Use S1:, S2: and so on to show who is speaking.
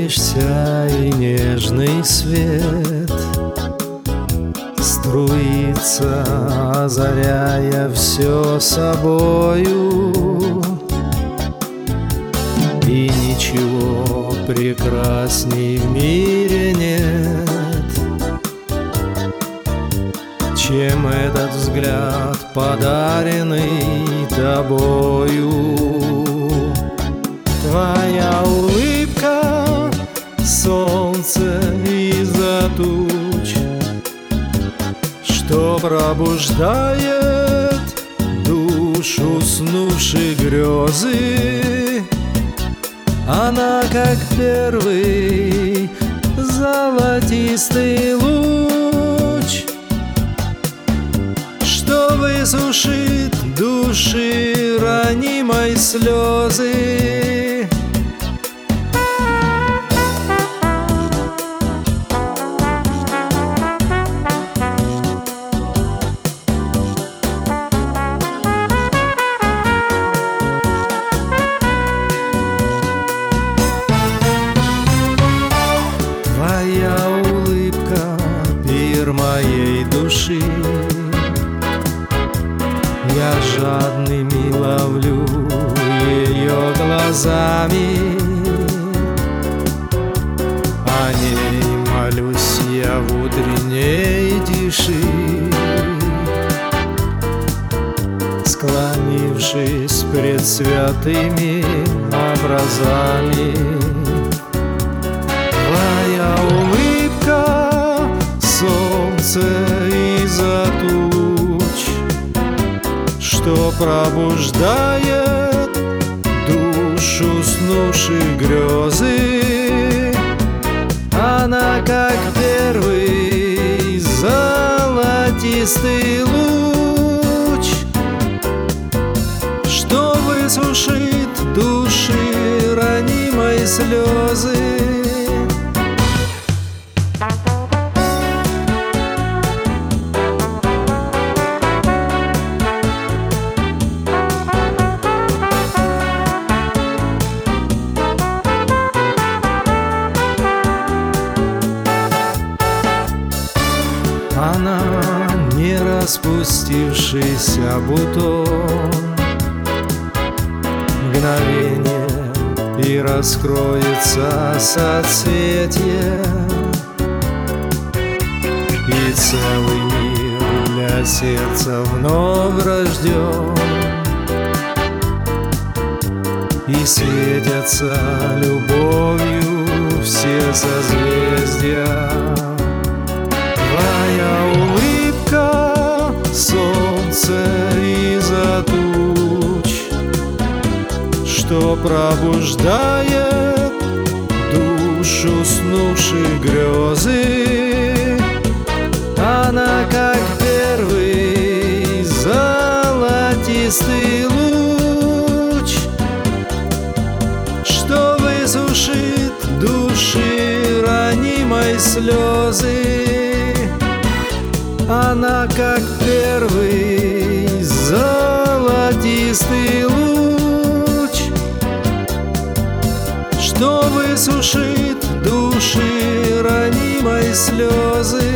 S1: Улыбаешься, и нежный свет струится, озаряя все собою. И ничего прекрасней в мире нет, чем этот взгляд, подаренный тобою. Твоя улыбка — солнце из-за туч, что пробуждает душу уснувшей грезы. Она, как первый золотистый луч, что высушит души ранимой слезы. Твоя улыбка — пир моей души, я жадными ловлю ее глазами. О ней молюсь я в утренней тиши, склонившись пред святыми образами. Твоя улыбка — солнце из-за туч, что пробуждает душу уснувшей грезы. Она, как первый золотистый луч, что высушит души ранимой слезы. Она не распустившийся бутон, мгновение и раскроется соцветие, и целый мир для сердца вновь рожден, и светятся любовью все созвездия. Твоя улыбка — солнце из-за туч, что пробуждает душу уснувшей грезы. Она, как первый золотистый луч, что высушит души ранимой слезы. Она, как первый золотистый луч, что высушит души ранимой слезы.